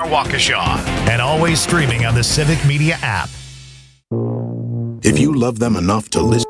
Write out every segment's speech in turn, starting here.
Waukesha. And always streaming on the Civic Media app. If you love them enough to listen.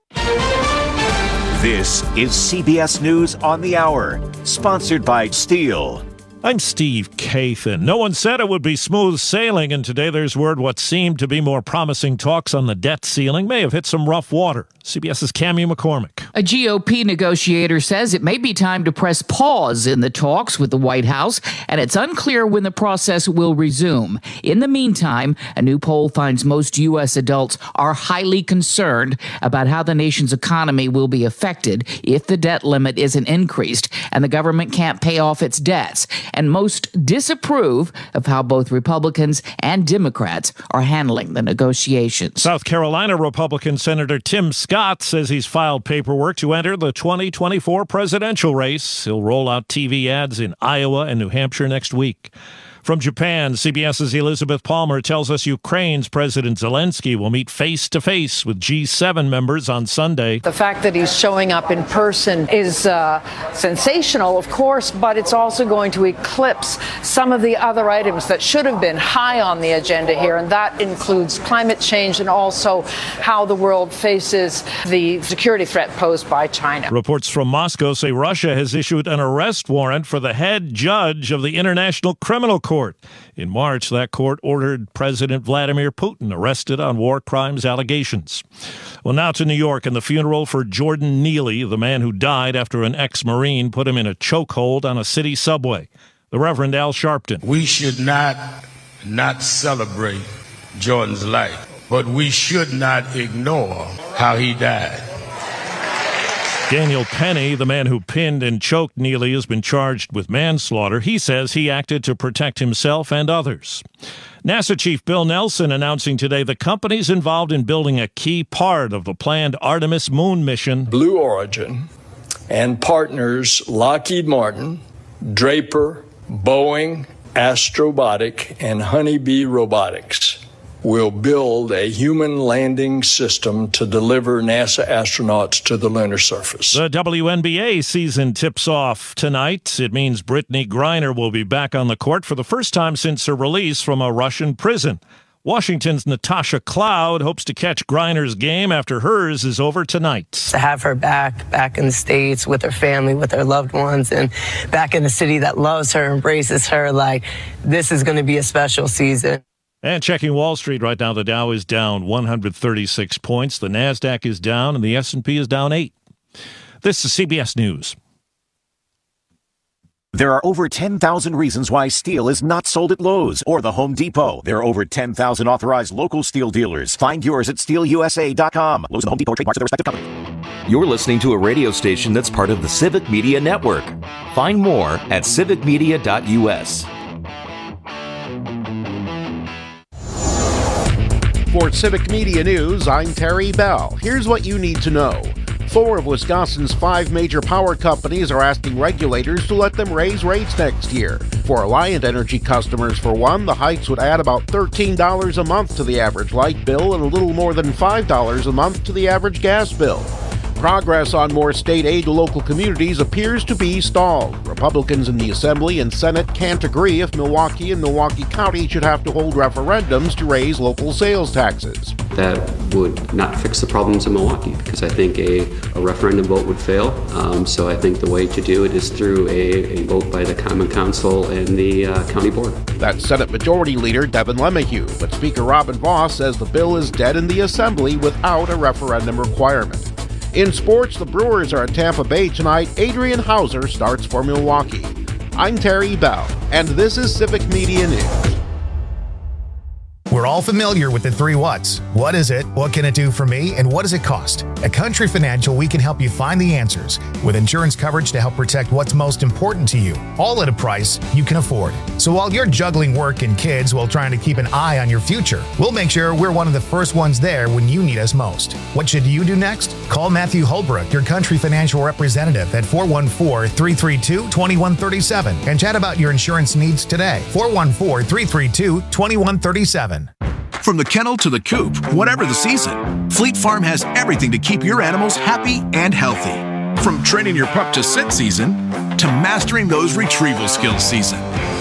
This is CBS News on the Hour, sponsored by Steel. I'm Steve Kathan. No one said it would be smooth sailing, and today there's word what seemed to be more promising talks on the debt ceiling may have hit some rough water. CBS's Cammie McCormick. A GOP negotiator says it may be time to press pause in the talks with the White House, and it's unclear when the process will resume. In the meantime, a new poll finds most U.S. adults are highly concerned about how the nation's economy will be affected if the debt limit isn't increased and the government can't pay off its debts. And most disapprove of how both Republicans and Democrats are handling the negotiations. South Carolina Republican Senator Tim Scott says he's filed paperwork to enter the 2024 presidential race. He'll roll out TV ads in Iowa and New Hampshire next week. From Japan, CBS's Elizabeth Palmer tells us Ukraine's President Zelensky will meet face-to-face with G7 members on Sunday. The fact that he's showing up in person is sensational, of course, but it's also going to eclipse some of the other items that should have been high on the agenda here, and that includes climate change and also how the world faces the security threat posed by China. Reports from Moscow say Russia has issued an arrest warrant for the head judge of the International Criminal Court. In March, that court ordered President Vladimir Putin arrested on war crimes allegations. Well, now to New York and the funeral for Jordan Neely, the man who died after an ex-Marine put him in a chokehold on a city subway. The Reverend Al Sharpton. We should not celebrate Jordan's life, but we should not ignore how he died. Daniel Penny, the man who pinned and choked Neely, has been charged with manslaughter. He says he acted to protect himself and others. NASA Chief Bill Nelson announcing today the companies involved in building a key part of the planned Artemis moon mission. Blue Origin and partners Lockheed Martin, Draper, Boeing, Astrobotic, and Honeybee Robotics will build a human landing system to deliver NASA astronauts to the lunar surface. The WNBA season tips off tonight. It means Brittany Griner will be back on the court for the first time since her release from a Russian prison. Washington's Natasha Cloud hopes to catch Griner's game after hers is over tonight. To have her back in the States with her family, with her loved ones, and back in a city that loves her, embraces her, like, this is going to be a special season. And checking Wall Street right now, the Dow is down 136 points. The NASDAQ is down, and the S&P is down 8. This is CBS News. There are over 10,000 reasons why steel is not sold at Lowe's or the Home Depot. There are over 10,000 authorized local steel dealers. Find yours at SteelUSA.com. Lowe's and the Home Depot trademarks of their respective companies. You're listening to a radio station that's part of the Civic Media Network. Find more at civicmedia.us. For Civic Media News, I'm Terry Bell. Here's what you need to know. 4 of Wisconsin's 5 major power companies are asking regulators to let them raise rates next year. For Alliant Energy customers, for one, the hikes would add about $13 a month to the average light bill and a little more than $5 a month to the average gas bill. Progress on more state aid to local communities appears to be stalled. Republicans in the Assembly and Senate can't agree if Milwaukee and Milwaukee County should have to hold referendums to raise local sales taxes. That would not fix the problems in Milwaukee because I think a referendum vote would fail. So I think the way to do it is through a vote by the Common Council and the County Board. That's Senate Majority Leader Devin LeMahieu, but Speaker Robin Vos says the bill is dead in the Assembly without a referendum requirement. In sports, the Brewers are at Tampa Bay tonight. Adrian Hauser starts for Milwaukee. I'm Terry Bell, and this is Civic Media News. We're all familiar with the 3 whats. What is it? What can it do for me? And what does it cost? At Country Financial, we can help you find the answers with insurance coverage to help protect what's most important to you, all at a price you can afford. So while you're juggling work and kids while trying to keep an eye on your future, we'll make sure we're one of the first ones there when you need us most. What should you do next? Call Matthew Holbrook, your Country Financial representative at 414-332-2137 and chat about your insurance needs today. 414-332-2137. From the kennel to the coop, whatever the season, Fleet Farm has everything to keep your animals happy and healthy. From training your pup to sit season to mastering those retrieval skills season.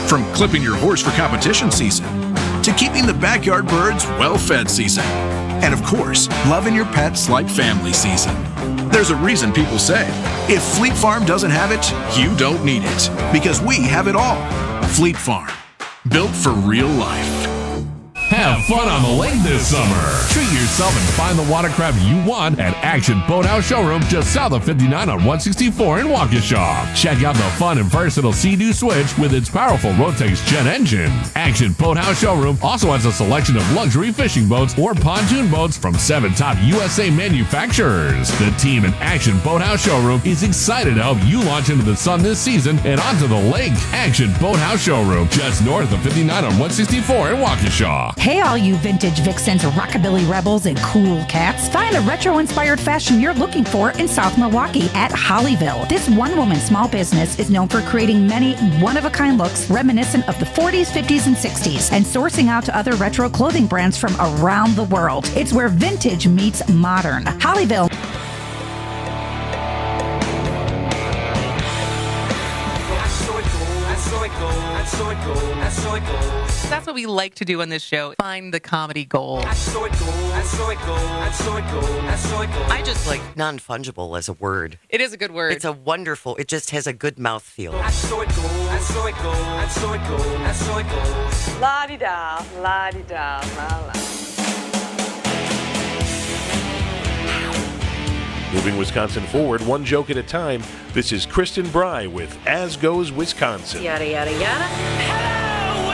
From clipping your horse for competition season to keeping the backyard birds well-fed season. And of course, loving your pets like family season. There's a reason people say, if Fleet Farm doesn't have it, you don't need it. Because we have it all. Fleet Farm. Built for real life. Have fun on the lake this summer. Treat yourself and find the watercraft you want at Action Boathouse Showroom just south of 59 on 164 in Waukesha. Check out the fun and versatile Sea-Doo Switch with its powerful Rotax jet engine. Action Boathouse Showroom also has a selection of luxury fishing boats or pontoon boats from 7 top USA manufacturers. The team at Action Boathouse Showroom is excited to help you launch into the sun this season and onto the lake. Action Boathouse Showroom just north of 59 on 164 in Waukesha. Hey, all you vintage vixens, rockabilly rebels, and cool cats. Find the retro-inspired fashion you're looking for in South Milwaukee at Hollyville. This one-woman small business is known for creating many one-of-a-kind looks reminiscent of the 40s, 50s, and 60s, and sourcing out to other retro clothing brands from around the world. It's where vintage meets modern. Hollyville. That's what we like to do on this show. Find the comedy gold. I just like non-fungible as a word. It is a good word. It's a wonderful, it just has a good mouthfeel. La-di-da, la-di-da, la-la. Moving Wisconsin forward, one joke at a time, this is Kristen Bry with As Goes Wisconsin. Yada, yada, yada. Hello,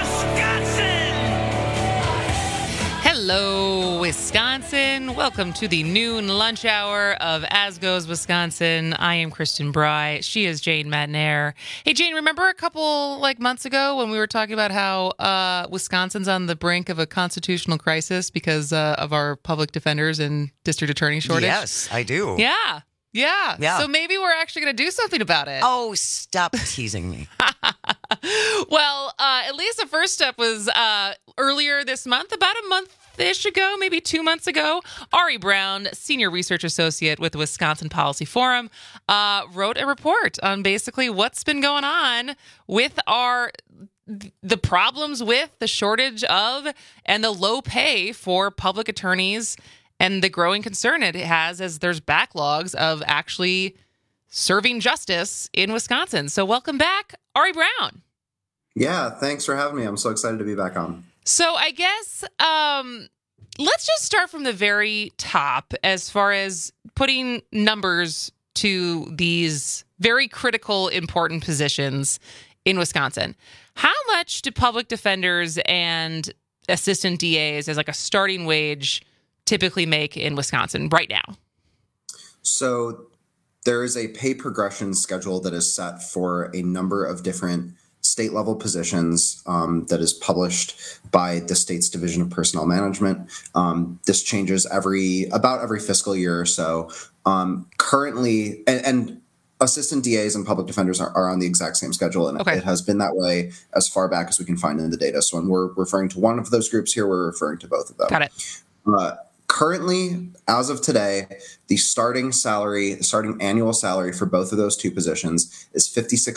Wisconsin! Hello, Wisconsin. Welcome to the noon lunch hour of As Goes Wisconsin. I am Kristen Bry. She is Jane Matnair. Hey, Jane, remember a couple months ago when we were talking about how Wisconsin's on the brink of a constitutional crisis because of our public defenders and district attorney shortage? Yes, I do. Yeah. So maybe we're actually going to do something about it. Oh, stop teasing me. Well, at least the first step was earlier this month, about a month-ish ago, maybe 2 months ago. Ari Brown, Senior Research Associate with the Wisconsin Policy Forum, wrote a report on basically what's been going on with the problems with the shortage of and the low pay for public attorneys and the growing concern it has as there's backlogs of actually serving justice in Wisconsin. So welcome back, Ari Brown. Yeah, thanks for having me. I'm so excited to be back on. So I guess let's just start from the very top as far as putting numbers to these very critical, important positions in Wisconsin. How much do public defenders and assistant DAs as like a starting wage typically make in Wisconsin right now? So there is a pay progression schedule that is set for a number of different state level positions that is published by the state's Division of Personnel Management. This changes about every fiscal year or so. Currently, and assistant DAs and public defenders are on the exact same schedule, and it has been that way as far back as we can find in the data. So when we're referring to one of those groups here, we're referring to both of them. Got it. Currently, as of today, the starting annual salary for both of those two positions is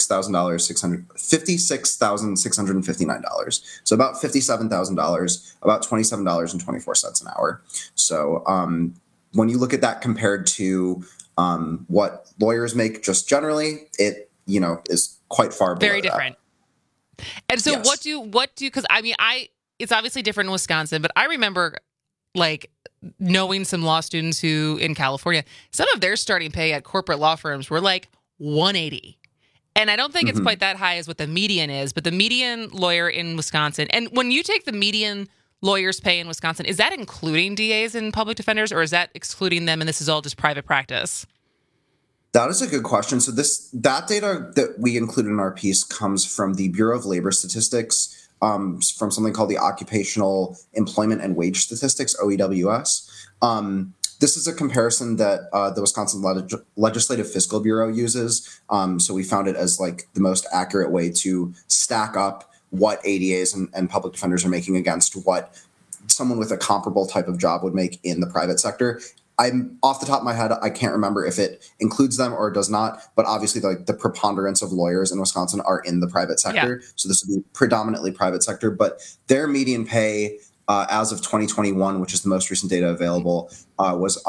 $56,659. So about $57,000, about $27.24 an hour. So when you look at that compared to what lawyers make just generally, it is quite far below very different. That. And so yes. what do because I mean it's obviously different in Wisconsin, but I remember knowing some law students who in California, some of their starting pay at corporate law firms were like $180. And I don't think it's quite that high as what the median is, but the median lawyer in Wisconsin, and when you take the median lawyer's pay in Wisconsin, is that including DAs and public defenders, or is that excluding them and this is all just private practice? That is a good question. So that data that we included in our piece comes from the Bureau of Labor Statistics, from something called the Occupational Employment and Wage Statistics, OEWS. This is a comparison that the Wisconsin Legislative Fiscal Bureau uses. So we found it as the most accurate way to stack up what ADAs and public defenders are making against what someone with a comparable type of job would make in the private sector. I'm off the top of my head, I can't remember if it includes them or does not, but obviously the preponderance of lawyers in Wisconsin are in the private sector. So this would be predominantly private sector, but their median pay as of 2021, which is the most recent data available, was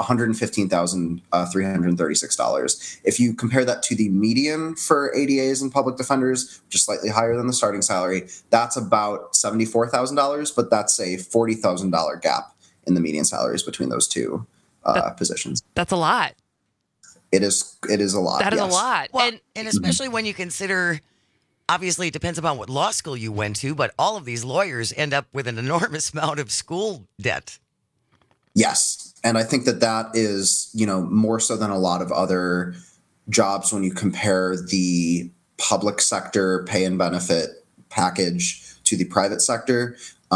$115,336. If you compare that to the median for ADAs and public defenders, which is slightly higher than the starting salary, that's about $74,000, but that's a $40,000 gap in the median salaries between those two positions. That's a lot. It is a lot. That is a lot. Well, and especially when you consider, obviously it depends upon what law school you went to, but all of these lawyers end up with an enormous amount of school debt. Yes. And I think that is, more so than a lot of other jobs when you compare the public sector pay and benefit package to the private sector.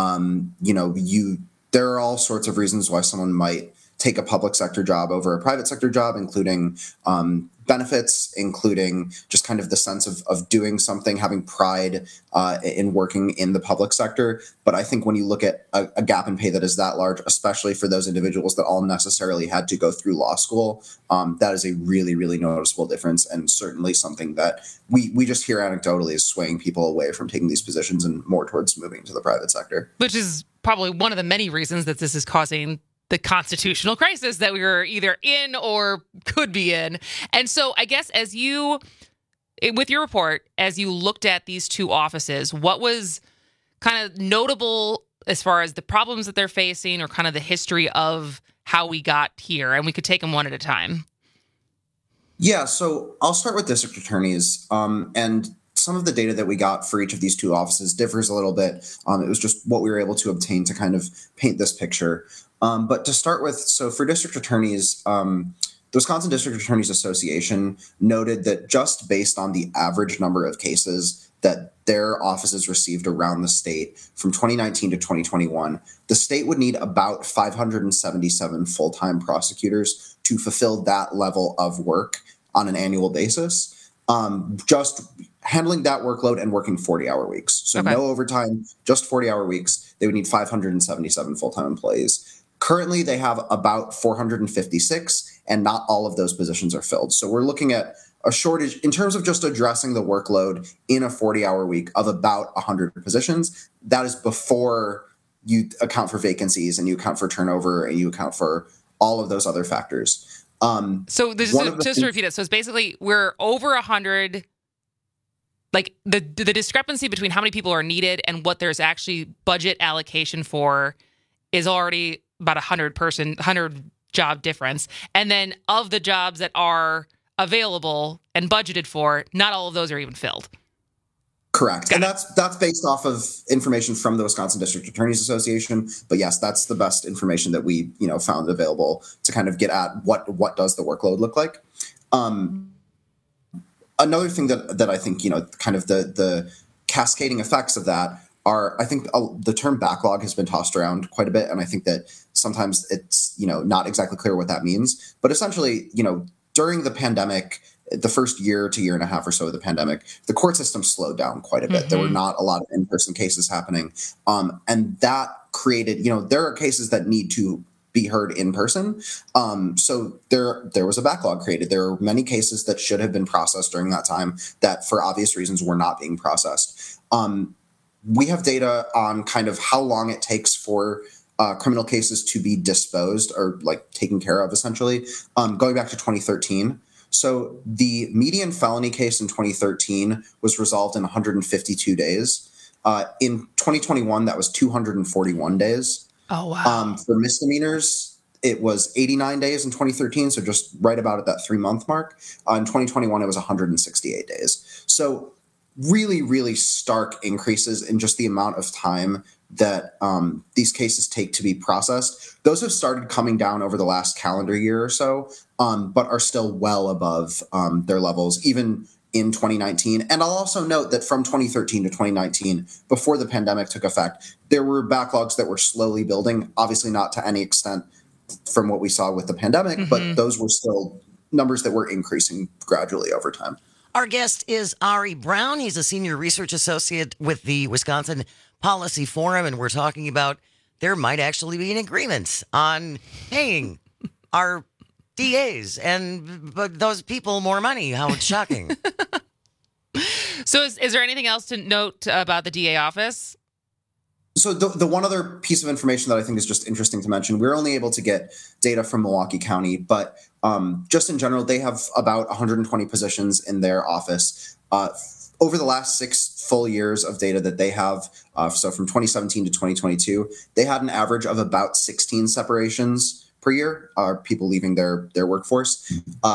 There are all sorts of reasons why someone might take a public sector job over a private sector job, including benefits, including just kind of the sense of doing something, having pride in working in the public sector. But I think when you look at a gap in pay that is that large, especially for those individuals that all necessarily had to go through law school, that is a really, really noticeable difference, and certainly something that we just hear anecdotally is swaying people away from taking these positions and more towards moving to the private sector. Which is probably one of the many reasons that this is causing the constitutional crisis that we were either in or could be in. And so I guess with your report, as you looked at these two offices, what was kind of notable as far as the problems that they're facing or kind of the history of how we got here? And we could take them one at a time. Yeah, so I'll start with district attorneys. And some of the data that we got for each of these two offices differs a little bit. It was just what we were able to obtain to kind of paint this picture. But to start with, so for district attorneys, the Wisconsin District Attorneys Association noted that just based on the average number of cases that their offices received around the state from 2019 to 2021, the state would need about 577 full-time prosecutors to fulfill that level of work on an annual basis. Just handling that workload and working 40-hour weeks. So no overtime, just 40-hour weeks. They would need 577 full-time employees. Currently, they have about 456, and not all of those positions are filled. So we're looking at a shortage in terms of just addressing the workload in a 40-hour week of about 100 positions. That is before you account for vacancies and you account for turnover and you account for all of those other factors. So just to repeat it, so it's basically we're over 100. Like the discrepancy between how many people are needed and what there's actually budget allocation for is already about 100 job difference. And then of the jobs that are available and budgeted for, not all of those are even filled. Correct. And that's based off of information from the Wisconsin District Attorneys Association. But yes, that's the best information that we, found available to kind of get at what does the workload look like. Another thing that I think, kind of the cascading effects of that are, I think the term backlog has been tossed around quite a bit. And I think that sometimes it's, not exactly clear what that means. But essentially, during the pandemic, the first year to year and a half or so of the pandemic, the court system slowed down quite a bit. Mm-hmm. There were not a lot of in-person cases happening. And that created, there are cases that need to be heard in person. So there was a backlog created. There are many cases that should have been processed during that time that for obvious reasons were not being processed. We have data on kind of how long it takes for criminal cases to be disposed or like taken care of, essentially, going back to 2013. So the median felony case in 2013 was resolved in 152 days. In 2021, that was 241 days. Oh, wow. For misdemeanors, it was 89 days in 2013, so just right about at that 3-month mark. In 2021, it was 168 days. So really, really stark increases in just the amount of time that these cases take to be processed. Those have started coming down over the last calendar year or so, but are still well above their levels, even in 2019. And I'll also note that from 2013 to 2019, before the pandemic took effect, there were backlogs that were slowly building, obviously not to any extent from what we saw with the pandemic, mm-hmm. but those were still numbers that were increasing gradually over time. Our guest is Ari Brown. He's a senior research associate with the Wisconsin Policy Forum, and we're talking about there might actually be an agreement on paying our DAs but those people more money. How shocking. So is there anything else to note about the DA office? So the one other piece of information that I think is just interesting to mention, we're only able to get data from Milwaukee County, but just in general, they have about 120 positions in their office. Over the last 6 full years of data that they have, so from 2017 to 2022, they had an average of about 16 separations per year, people leaving their workforce.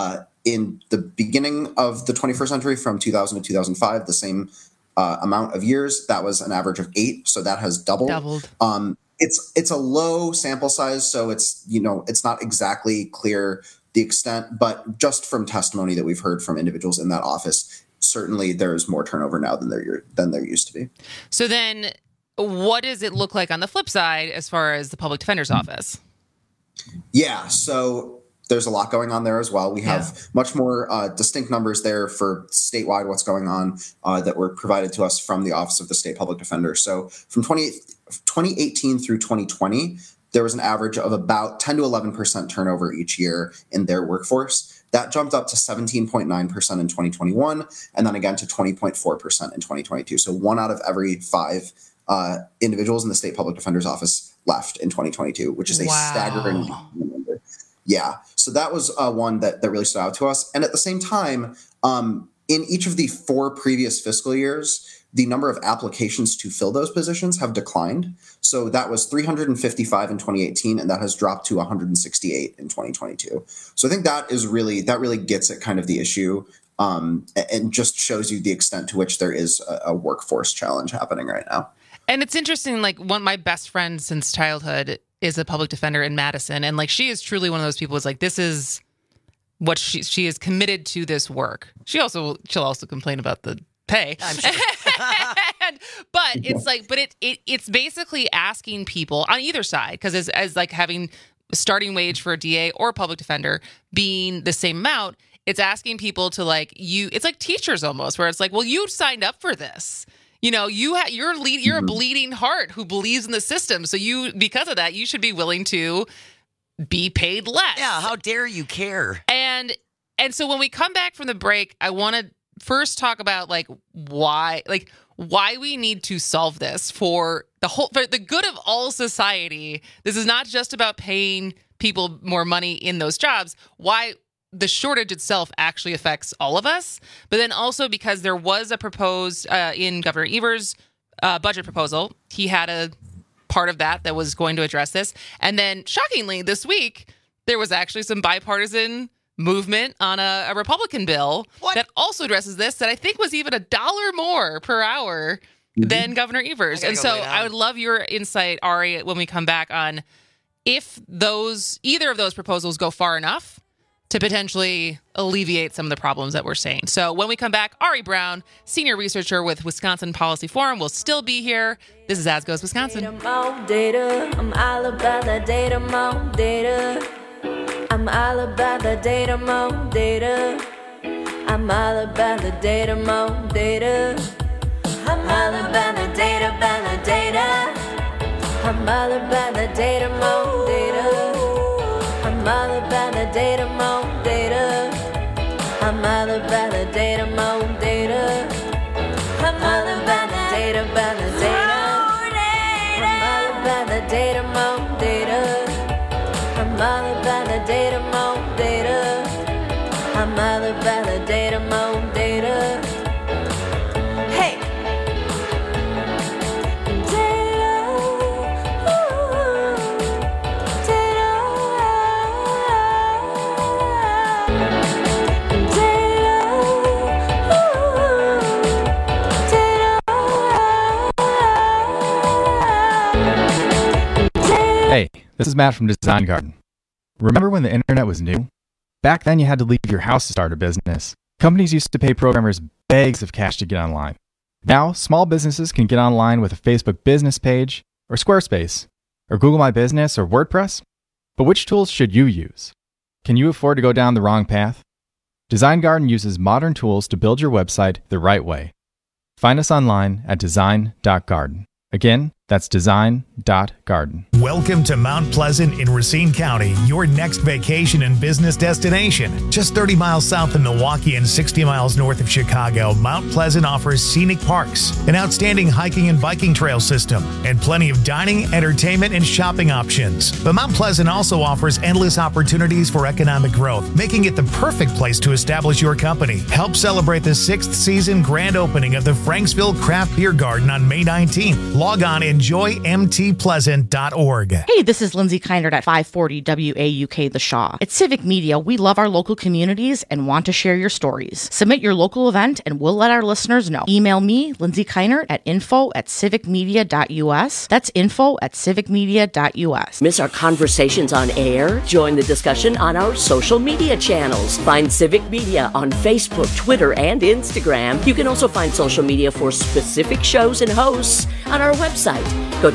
In the beginning of the 21st century, from 2000 to 2005, the same amount of years, that was an average of 8. So that has doubled. It's a low sample size, so it's not exactly clear the extent, but just from testimony that we've heard from individuals in that office, certainly there's more turnover now than there used to be. So then what does it look like on the flip side as far as the public defender's office? Yeah, so there's a lot going on there as well. We have much more distinct numbers there for statewide what's going on that were provided to us from the Office of the State Public Defender. So from 2018 through 2020, there was an average of about 10 to 11% turnover each year in their workforce. That jumped up to 17.9% in 2021, and then again to 20.4% in 2022. So 1 out of every 5 individuals in the State Public Defender's Office left in 2022, which is a staggering number. Yeah, so that was one that really stood out to us. And at the same time, in each of the 4 previous fiscal years, the number of applications to fill those positions have declined. So that was 355 in 2018, and that has dropped to 168 in 2022. So I think that really gets at kind of the issue and just shows you the extent to which there is a workforce challenge happening right now. And it's interesting, like my best friend since childhood is a public defender in Madison. And like, she is truly one of those people who's like, this is what she is committed to this work. She'll also complain about the pay. I'm sure. But it's like, it's basically asking people on either side, because as like having a starting wage for a DA or a public defender being the same amount, it's asking people to it's like teachers almost, where it's like, well, you signed up for this. You're a bleeding heart who believes in the system. So because of that, you should be willing to be paid less. Yeah. How dare you care? And so when we come back from the break, I want to first talk about why we need to solve this for the good of all society. This is not just about paying people more money in those jobs. Why the shortage itself actually affects all of us, but then also because there was a proposed in Governor Evers' budget proposal, he had a part of that was going to address this. And then shockingly this week, there was actually some bipartisan movement on a Republican bill that also addresses this, that I think was even $1 more per hour than Governor Evers. And so I would love your insight, Ari, when we come back on if either of those proposals go far enough to potentially alleviate some of the problems that we're seeing. So when we come back, Ari Brown, senior researcher with Wisconsin Policy Forum, will still be here. This is As Goes Wisconsin. Data, I'm all about the data, more data. I'm all about the data, more data. I'm all about the data, more data. I'm all about the data, I'm all about the data, more data. I'm all about the data, more data. I'm all about the data, more data. I'm all about the data, I'm all about the data, more data. I'm all about the data, more data. I'm all about the data, more data. Hey! Hey, this is Matt from Design Garden. Remember when the internet was new? Back then you had to leave your house to start a business. Companies used to pay programmers bags of cash to get online. Now, small businesses can get online with a Facebook business page, or Squarespace, or Google My Business, or WordPress. But which tools should you use? Can you afford to go down the wrong path? Design Garden uses modern tools to build your website the right way. Find us online at design.garden. Again, That's design.garden. Welcome to Mount Pleasant in Racine County, your next vacation and business destination. Just 30 miles south of Milwaukee and 60 miles north of Chicago, Mount Pleasant offers scenic parks, an outstanding hiking and biking trail system, and plenty of dining, entertainment, and shopping options. But Mount Pleasant also offers endless opportunities for economic growth, making it the perfect place to establish your company. Help celebrate the 6th season grand opening of the Franksville Craft Beer Garden on May 19th. Log on and enjoymtpleasant.org. Hey, this is Lindsay Kindred at 540 WAUK The Shaw. At Civic Media, we love our local communities and want to share your stories. Submit your local event and we'll let our listeners know. Email me, Lindsay Kindred, at info@civicmedia.us. That's info@civicmedia.us. Miss our conversations on air? Join the discussion on our social media channels. Find Civic Media on Facebook, Twitter, and Instagram. You can also find social media for specific shows and hosts on our website. Go to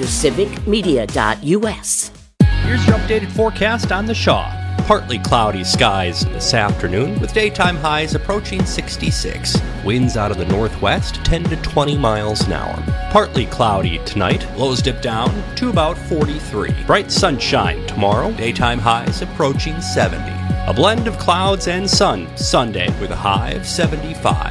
civicmedia.us. Here's your updated forecast on the Shaw. Partly cloudy skies this afternoon with daytime highs approaching 66. Winds out of the northwest 10 to 20 miles an hour. Partly cloudy tonight. Lows dip down to about 43. Bright sunshine tomorrow. Daytime highs approaching 70. A blend of clouds and sun Sunday with a high of 75.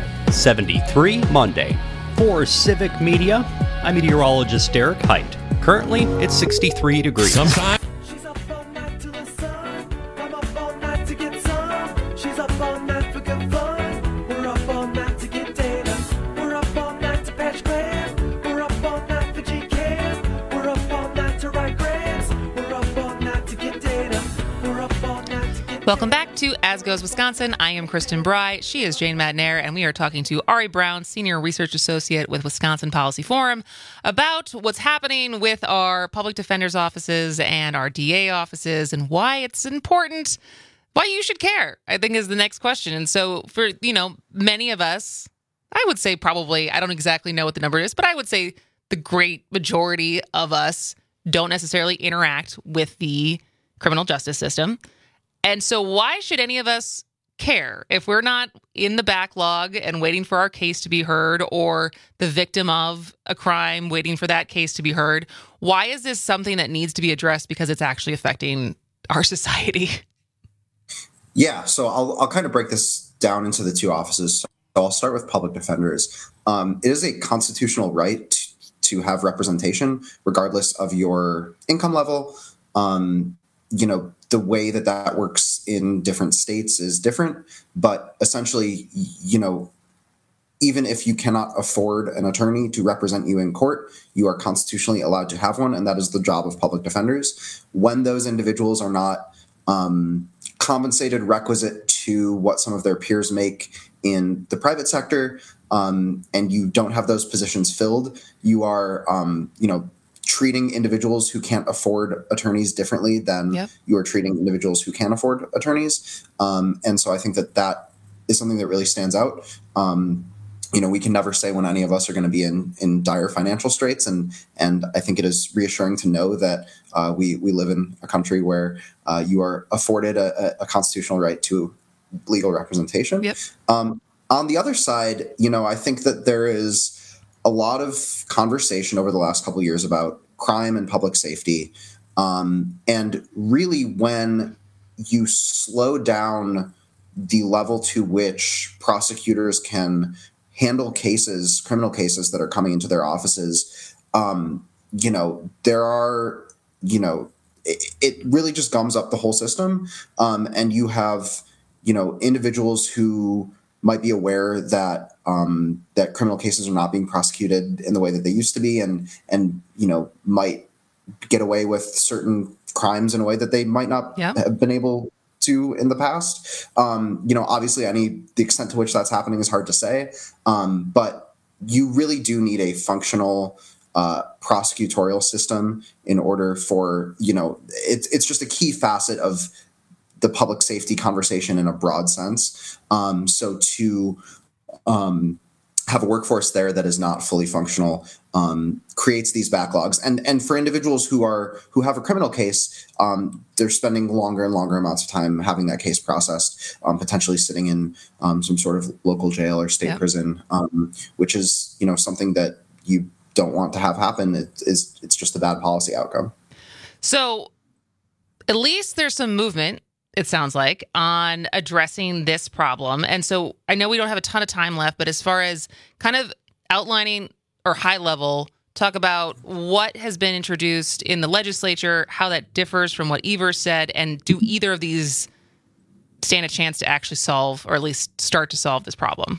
73 Monday. For Civic Media, I'm meteorologist Derek Height. Currently, it's 63 degrees. Sometimes. She's up all night to the sun. I'm up all night to get some. She's up all night for good fun. We're up all night to get data. We're up all night to patch grams. We're up all night for GCAM. We're up all night to write grams. We're up all night to get data. We're up all night to get Welcome back to As Goes Wisconsin. I am Kristen Bry. She is Jane Madnair, and we are talking to Ari Brown, Senior Research Associate with Wisconsin Policy Forum, about what's happening with our public defender's offices and our DA offices and why it's important, why you should care, I think is the next question. And so for, many of us, I would say probably, I don't exactly know what the number is, but I would say the great majority of us don't necessarily interact with the criminal justice system. And so why should any of us care if we're not in the backlog and waiting for our case to be heard, or the victim of a crime waiting for that case to be heard? Why is this something that needs to be addressed? Because it's actually affecting our society. Yeah, so I'll kind of break this down into the two offices. So I'll start with public defenders. It is a constitutional right to have representation, regardless of your income level. The way that works in different states is different, but essentially, even if you cannot afford an attorney to represent you in court, you are constitutionally allowed to have one, and that is the job of public defenders. When those individuals are not compensated requisite to what some of their peers make in the private sector, and you don't have those positions filled, you are, treating individuals who can't afford attorneys differently than you are treating individuals who can afford attorneys. And so I think that is something that really stands out. We can never say when any of us are going to be in dire financial straits. And I think it is reassuring to know that we live in a country where you are afforded a constitutional right to legal representation. Yep. On the other side, I think that there is a lot of conversation over the last couple of years about crime and public safety. And really, when you slow down the level to which prosecutors can handle cases, criminal cases that are coming into their offices, there are, it really just gums up the whole system. And you have, individuals who might be aware that that criminal cases are not being prosecuted in the way that they used to be, and might get away with certain crimes in a way that they might not have been able to in the past. Obviously, the extent to which that's happening is hard to say, but you really do need a functional prosecutorial system in order for it's just a key facet of the public safety conversation in a broad sense. So to have a workforce there that is not fully functional creates these backlogs. And for individuals who have a criminal case, they're spending longer and longer amounts of time having that case processed, potentially sitting in some sort of local jail or state prison, which is something that you don't want to have happen. It's just a bad policy outcome. So at least there's some movement, it sounds like, on addressing this problem. And so I know we don't have a ton of time left, but as far as kind of outlining or high level, talk about what has been introduced in the legislature, how that differs from what Evers said, and do either of these stand a chance to actually solve, or at least start to solve, this problem?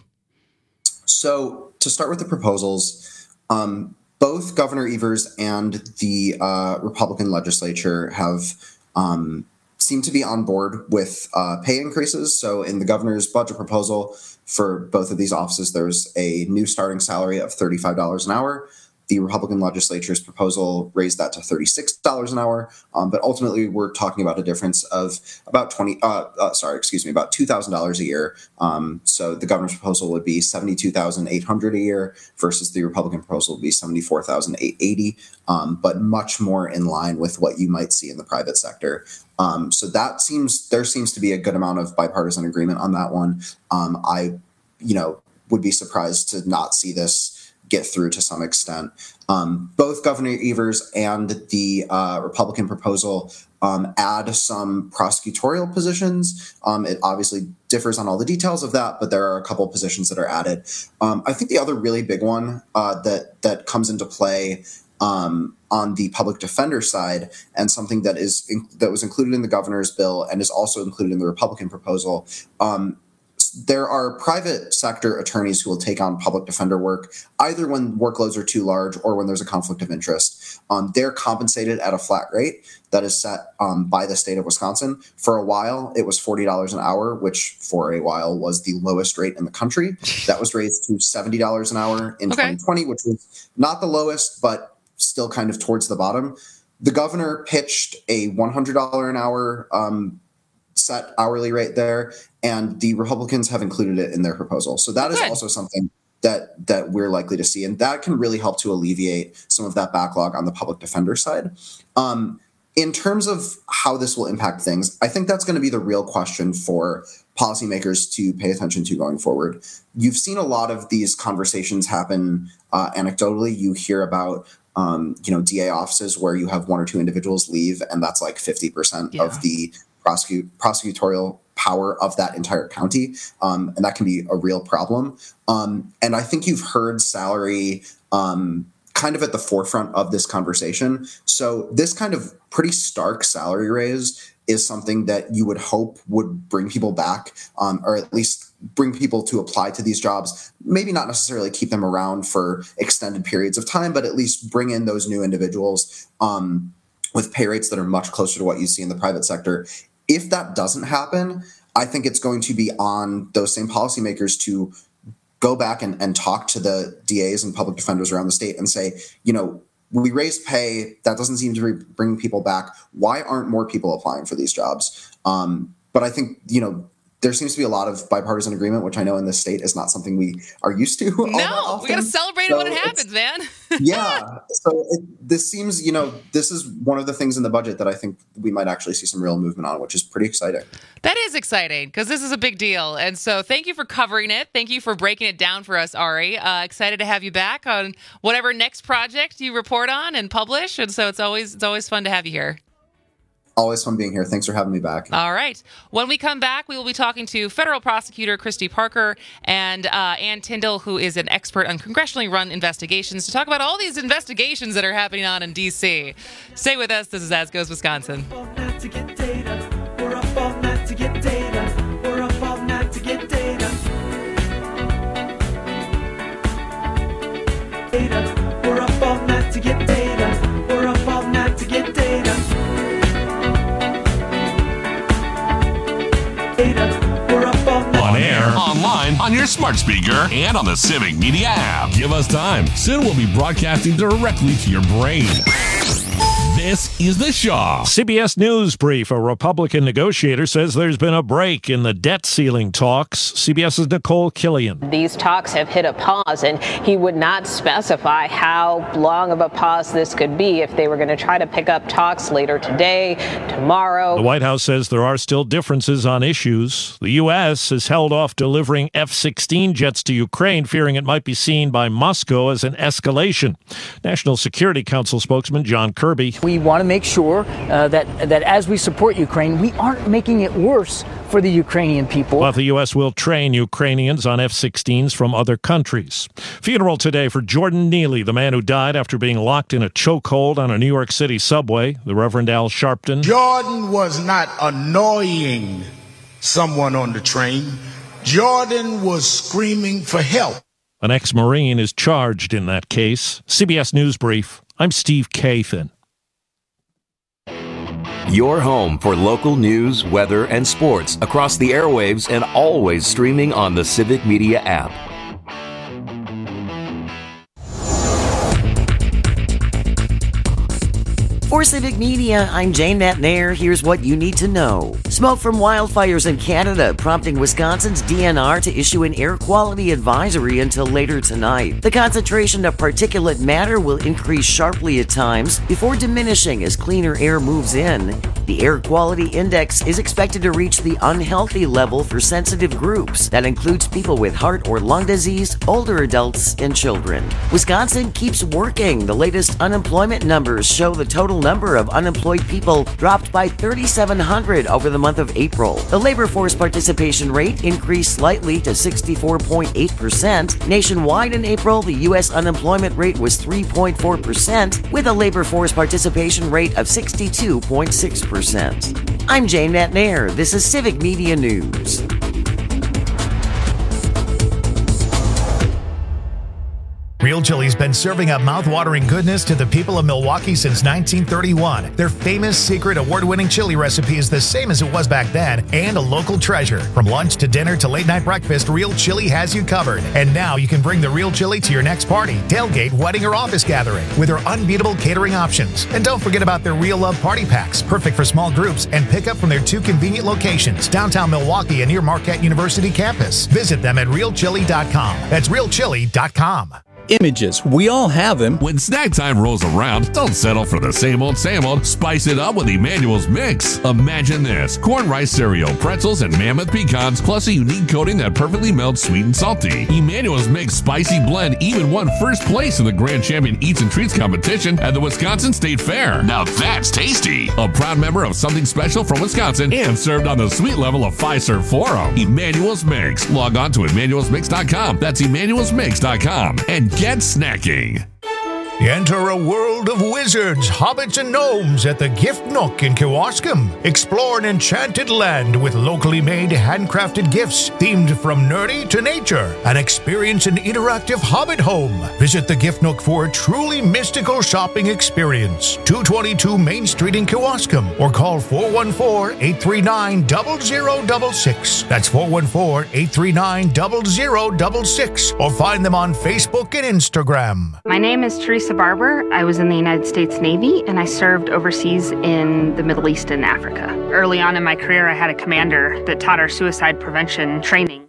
So to start with the proposals, both Governor Evers and the Republican legislature have seemed to be on board with pay increases. So in the governor's budget proposal for both of these offices, there's a new starting salary of $35 an hour. The Republican legislature's proposal raised that to $36 an hour, but ultimately we're talking about a difference of about about $2,000 a year. So the governor's proposal would be $72,800 a year versus the Republican proposal would be $74,880, but much more in line with what you might see in the private sector. So there seems to be a good amount of bipartisan agreement on that one. I would be surprised to not see this get through to some extent. Both Governor Evers and the Republican proposal add some prosecutorial positions. It obviously differs on all the details of that, but there are a couple positions that are added. I think the other really big one that comes into play on the public defender side, and something that was included in the governor's bill and is also included in the Republican proposal, there are private sector attorneys who will take on public defender work, either when workloads are too large or when there's a conflict of interest. They're compensated at a flat rate that is set by the state of Wisconsin. For a while, it was $40 an hour, which for a while was the lowest rate in the country. That was raised to $70 an hour in 2020, which was not the lowest, but still kind of towards the bottom. The governor pitched a $100 an hour set hourly rate there, and the Republicans have included it in their proposal. So that is also something that we're likely to see, and that can really help to alleviate some of that backlog on the public defender side. In terms of how this will impact things, I think that's going to be the real question for policymakers to pay attention to going forward. You've seen a lot of these conversations happen anecdotally. You hear about DA offices where you have one or two individuals leave, and that's like 50% of the prosecutorial power of that entire county. And that can be a real problem. And I think you've heard salary kind of at the forefront of this conversation. So this kind of pretty stark salary raise is something that you would hope would bring people back, or at least bring people to apply to these jobs. Maybe not necessarily keep them around for extended periods of time, but at least bring in those new individuals with pay rates that are much closer to what you see in the private sector. If that doesn't happen, I think it's going to be on those same policymakers to go back and talk to the DAs and public defenders around the state and say, we raised pay. That doesn't seem to be bringing people back. Why aren't more people applying for these jobs? But I think, there seems to be a lot of bipartisan agreement, which I know in this state is not something we are used to. No, we got to celebrate it when it happens, man. Yeah. So this seems, this is one of the things in the budget that I think we might actually see some real movement on, which is pretty exciting. That is exciting because this is a big deal. And so thank you for covering it. Thank you for breaking it down for us, Ari. Excited to have you back on whatever next project you report on and publish. And so it's always fun to have you here. Always fun being here. Thanks for having me back. All right. When we come back, we will be talking to federal prosecutor Christy Parker and Ann Tyndall, who is an expert on congressionally run investigations, to talk about all these investigations that are happening on in D.C. Stay with us. This is As Goes Wisconsin. We're up all night to get data. We're up all night to get data. We're up all night to get data. We're up all night to get data. We're up all night to get data. On air, online, on your smart speaker, and on the Civic Media app. Give us time. Soon we'll be broadcasting directly to your brain. This is The Shaw. CBS News brief. A Republican negotiator says there's been a break in the debt ceiling talks. CBS's Nicole Killian. These talks have hit a pause, and he would not specify how long of a pause this could be, if they were going to try to pick up talks later today, tomorrow. The White House says there are still differences on issues. The U.S. has held off delivering F-16 jets to Ukraine, fearing it might be seen by Moscow as an escalation. National Security Council spokesman John Kirby. We want to make sure that as we support Ukraine, we aren't making it worse for the Ukrainian people. But the U.S. will train Ukrainians on F-16s from other countries. Funeral today for Jordan Neely, the man who died after being locked in a chokehold on a New York City subway. The Reverend Al Sharpton. Jordan was not annoying someone on the train. Jordan was screaming for help. An ex-Marine is charged in that case. CBS News Brief. I'm Steve Kathan. Your home for local news, weather, and sports across the airwaves and always streaming on the Civic Media app. For Civic Media, I'm Jane Matnair. Here's what you need to know. Smoke from wildfires in Canada prompting Wisconsin's DNR to issue an air quality advisory until later tonight. The concentration of particulate matter will increase sharply at times before diminishing as cleaner air moves in. The air quality index is expected to reach the unhealthy level for sensitive groups. That includes people with heart or lung disease, older adults, and children. Wisconsin keeps working. The latest unemployment numbers show the total number of unemployed people dropped by 3,700 over the month of April. The labor force participation rate increased slightly to 64.8%. Nationwide in April, the U.S. unemployment rate was 3.4%, with a labor force participation rate of 62.6%. I'm Jane Matnair. This is Civic Media News. Real Chili's been serving up mouth-watering goodness to the people of Milwaukee since 1931. Their famous secret award-winning chili recipe is the same as it was back then and a local treasure. From lunch to dinner to late-night breakfast, Real Chili has you covered. And now you can bring the Real Chili to your next party, tailgate, wedding, or office gathering with their unbeatable catering options. And don't forget about their Real Love Party Packs, perfect for small groups and pick up from their 2 convenient locations, downtown Milwaukee and near Marquette University campus. Visit them at realchili.com. That's realchili.com. Images. We all have them. When snack time rolls around, don't settle for the same old, same old. Spice it up with Emmanuel's Mix. Imagine this. Corn rice cereal, pretzels, and mammoth pecans, plus a unique coating that perfectly melts sweet and salty. Emmanuel's Mix Spicy Blend even won first place in the Grand Champion Eats and Treats competition at the Wisconsin State Fair. Now that's tasty. A proud member of Something Special from Wisconsin and served on the sweet level of Fiserv Forum. Emmanuel's Mix. Log on to emmanuelsmix.com. That's emmanuelsmix.com. And get snacking. Enter a world of wizards, hobbits, and gnomes at the Gift Nook in Kewaskum. Explore an enchanted land with locally made handcrafted gifts themed from nerdy to nature and experience an interactive hobbit home. Visit the Gift Nook for a truly mystical shopping experience. 222 Main Street in Kewaskum or call 414-839-0066. That's 414-839-0066 or find them on Facebook and Instagram. My name is Teresa Barber. I was in the United States Navy and I served overseas in the Middle East and Africa. Early on in my career, I had a commander that taught our suicide prevention training.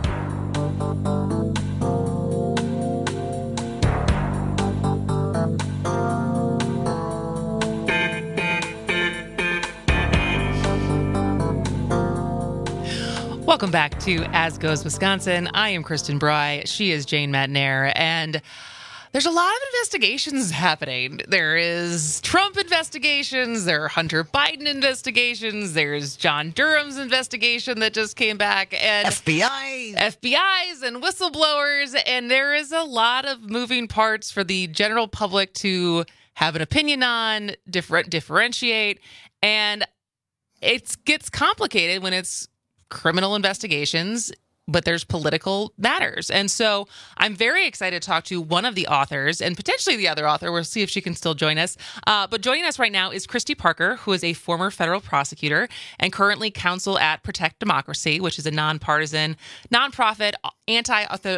Welcome back to As Goes Wisconsin. I am Kristen Bry. She is Jane Matnair. And there's a lot of investigations happening. There is Trump investigations. There are Hunter Biden investigations. There's John Durham's investigation that just came back. And FBIs and whistleblowers. And there is a lot of moving parts for the general public to have an opinion on, differentiate. And it gets complicated when it's criminal investigations, but there's political matters. And so I'm very excited to talk to one of the authors and potentially the other author. We'll see if she can still join us. But joining us right now is Christy Parker, who is a former federal prosecutor and currently counsel at Protect Democracy, which is a nonpartisan, nonprofit,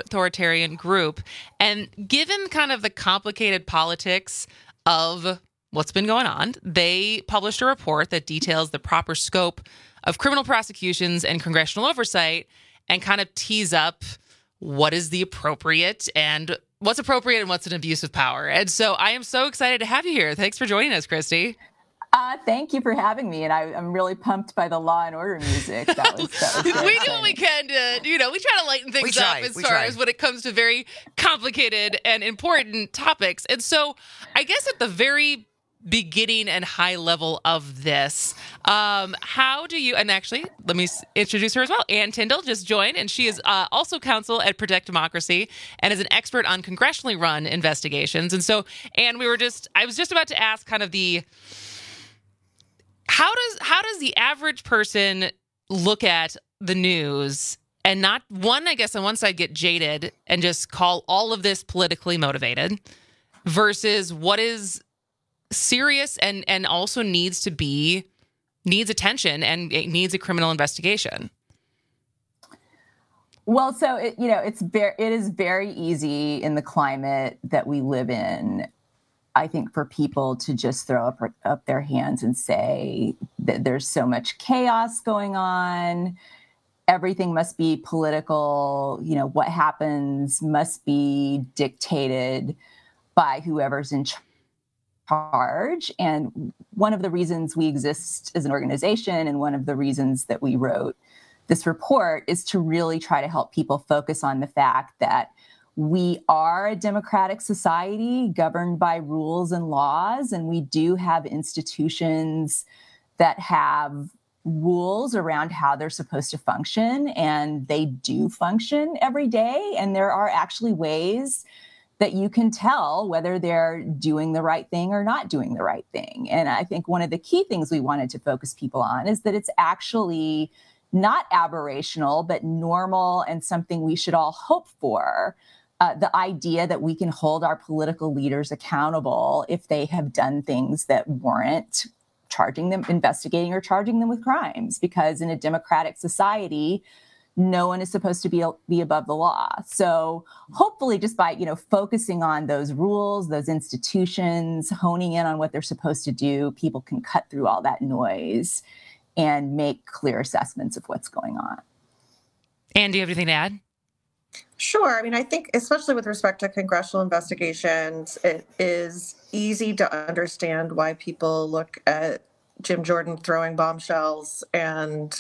anti-authoritarian group. And given kind of the complicated politics of what's been going on. They published a report that details the proper scope of criminal prosecutions and congressional oversight and kind of tease up what is the appropriate and what's appropriate and what's an abuse of power. And so I am so excited to have you here. Thanks for joining us, Christy. Thank you for having me, and I'm really pumped by the Law and Order music. That was we do what we can to, we try to lighten things up as far as when it comes to very complicated and important topics. And so I guess at the very beginning and high level of this, how do you, and actually, let me introduce her as well. Ann Tyndall just joined, and she is also counsel at Protect Democracy and is an expert on congressionally run investigations. And so, Ann, I was just about to ask kind of how does the average person look at the news and not I guess on one side get jaded and just call all of this politically motivated versus what is serious and also needs attention and it needs a criminal investigation? Well, so it is very easy in the climate that we live in, I think, for people to just throw up their hands and say that there's so much chaos going on. Everything must be political. What happens must be dictated by whoever's in charge. And one of the reasons we exist as an organization and one of the reasons that we wrote this report is to really try to help people focus on the fact that we are a democratic society governed by rules and laws, and we do have institutions that have rules around how they're supposed to function, and they do function every day. And there are actually ways that you can tell whether they're doing the right thing or not doing the right thing. And I think one of the key things we wanted to focus people on is that it's actually not aberrational, but normal and something we should all hope for. The idea that we can hold our political leaders accountable if they have done things that warrant investigating or charging them with crimes, because in a democratic society, no one is supposed to be above the law. So hopefully just by, focusing on those rules, those institutions, honing in on what they're supposed to do, people can cut through all that noise and make clear assessments of what's going on. Ann, do you have anything to add? Sure. I think especially with respect to congressional investigations, it is easy to understand why people look at Jim Jordan throwing bombshells and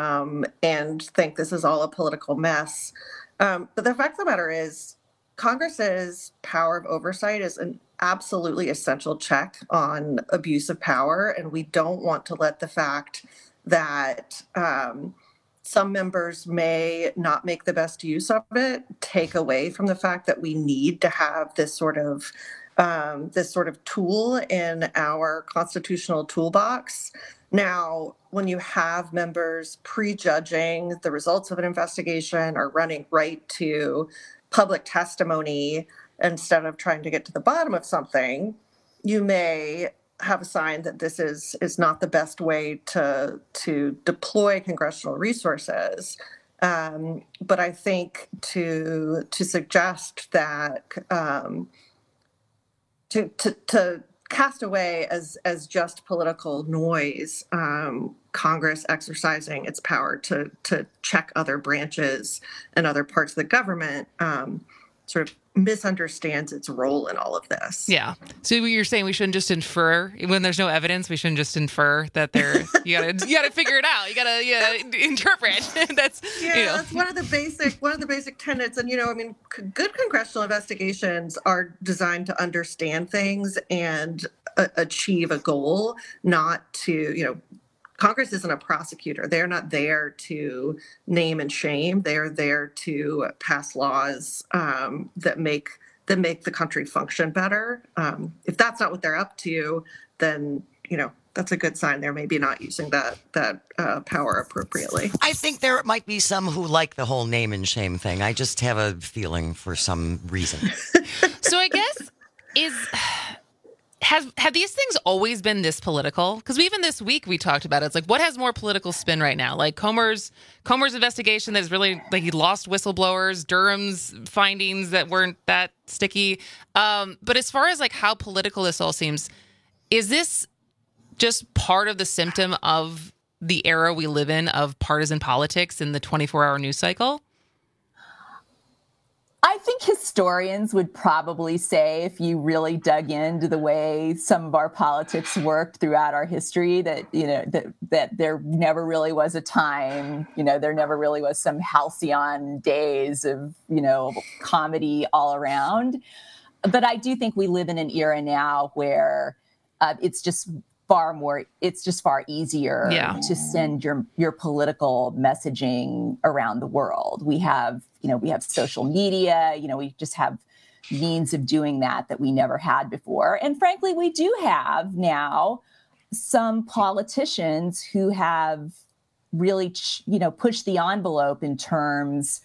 think this is all a political mess. But the fact of the matter is, Congress's power of oversight is an absolutely essential check on abuse of power, and we don't want to let the fact that some members may not make the best use of it take away from the fact that we need to have this sort of tool in our constitutional toolbox. Now, when you have members prejudging the results of an investigation or running right to public testimony instead of trying to get to the bottom of something, you may have a sign that this is not the best way to deploy congressional resources. But I think to suggest that to cast away as just political noise, Congress exercising its power to check other branches and other parts of the government sort of misunderstands its role in all of this. Yeah. So you're saying we shouldn't just infer when there's no evidence. We shouldn't just infer that you gotta figure it out. You gotta interpret. That's one of the basic tenets. And good congressional investigations are designed to understand things and achieve a goal, not to Congress isn't a prosecutor. They're not there to name and shame. They're there to pass laws that make the country function better. If that's not what they're up to, then that's a good sign they're maybe not using that power appropriately. I think there might be some who like the whole name and shame thing. I just have a feeling for some reason. So I guess have these things always been this political? Because even this week we talked about it. It's like, what has more political spin right now? Like Comer's investigation that is really like he lost whistleblowers, Durham's findings that weren't that sticky. But as far as like how political this all seems, Is this just part of the symptom of the era we live in of partisan politics in the 24-hour news cycle? I think historians would probably say, if you really dug into the way some of our politics worked throughout our history, that, you know, that there never really was a time, you know, there never really was some halcyon days of, you know, comedy all around. But I do think we live in an era now where it's just far easier to send your political messaging around the world. We have social media, we just have means of doing that we never had before. And frankly, we do have now some politicians who have really, pushed the envelope in terms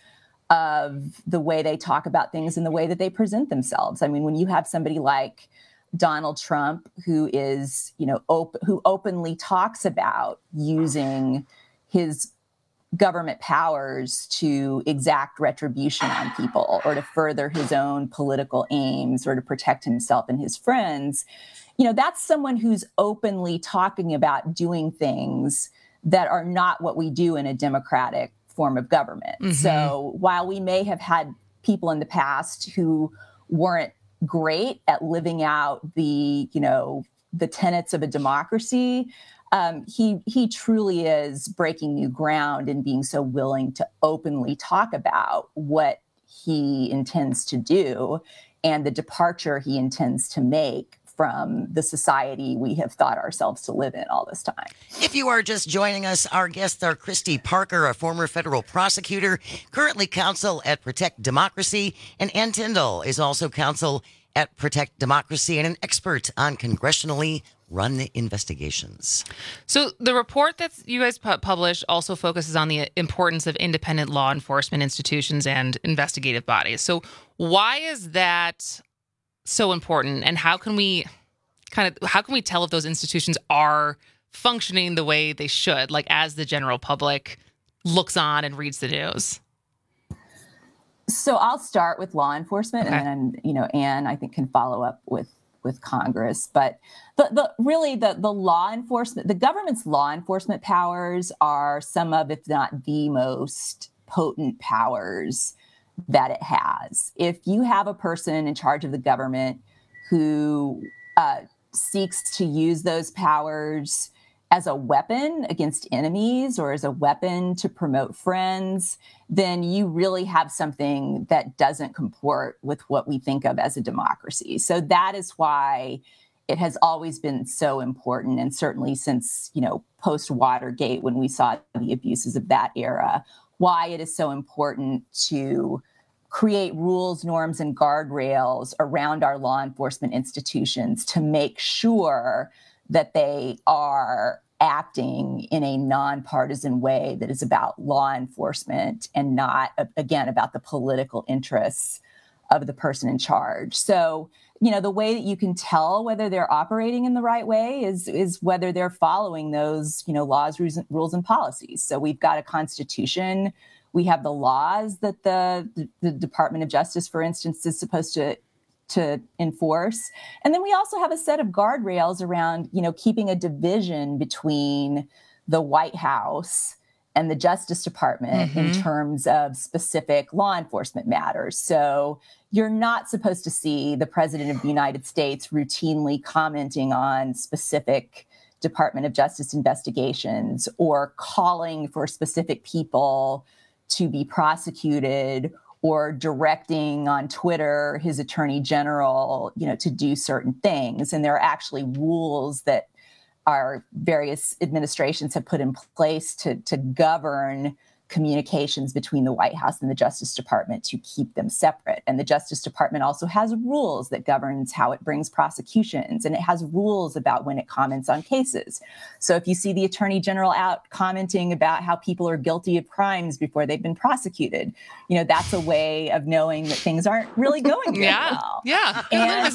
of the way they talk about things and the way that they present themselves. I mean, when you have somebody like Donald Trump, who is, who openly talks about using his government powers to exact retribution on people or to further his own political aims or to protect himself and his friends, that's someone who's openly talking about doing things that are not what we do in a democratic form of government. Mm-hmm. So while we may have had people in the past who weren't great at living out the tenets of a democracy, he truly is breaking new ground and being so willing to openly talk about what he intends to do and the departure he intends to make from the society we have thought ourselves to live in all this time. If you are just joining us, our guests are Christy Parker, a former federal prosecutor, currently counsel at Protect Democracy, and Ann Tyndall is also counsel at Protect Democracy and an expert on congressionally run investigations. So the report that you guys published also focuses on the importance of independent law enforcement institutions and investigative bodies. So why is that so important, and how can we tell if those institutions are functioning the way they should, like as the general public looks on and reads the news? So I'll start with law enforcement, okay, and then Ann, I think, can follow up with Congress. But the law enforcement, the government's law enforcement powers are some of, if not the most potent powers that it has. If you have a person in charge of the government who seeks to use those powers as a weapon against enemies or as a weapon to promote friends, then you really have something that doesn't comport with what we think of as a democracy. So that is why it has always been so important, and certainly since, post-Watergate, when we saw the abuses of that era, why it is so important to create rules, norms, and guardrails around our law enforcement institutions to make sure that they are acting in a nonpartisan way that is about law enforcement and not, again, about the political interests of the person in charge. So, the way that you can tell whether they're operating in the right way is whether they're following those, laws, rules, and policies. So we've got a constitution. We have the laws that the Department of Justice, for instance, is supposed to enforce. And then we also have a set of guardrails around, keeping a division between the White House and the Justice Department, mm-hmm, in terms of specific law enforcement matters. So you're not supposed to see the President of the United States routinely commenting on specific Department of Justice investigations or calling for specific people to be prosecuted or directing on Twitter his attorney general, to do certain things. And there are actually rules that our various administrations have put in place to govern communications between the White House and the Justice Department to keep them separate. And the Justice Department also has rules that governs how it brings prosecutions, and it has rules about when it comments on cases. So if you see the Attorney General out commenting about how people are guilty of crimes before they've been prosecuted, that's a way of knowing that things aren't really going very well. Yeah. And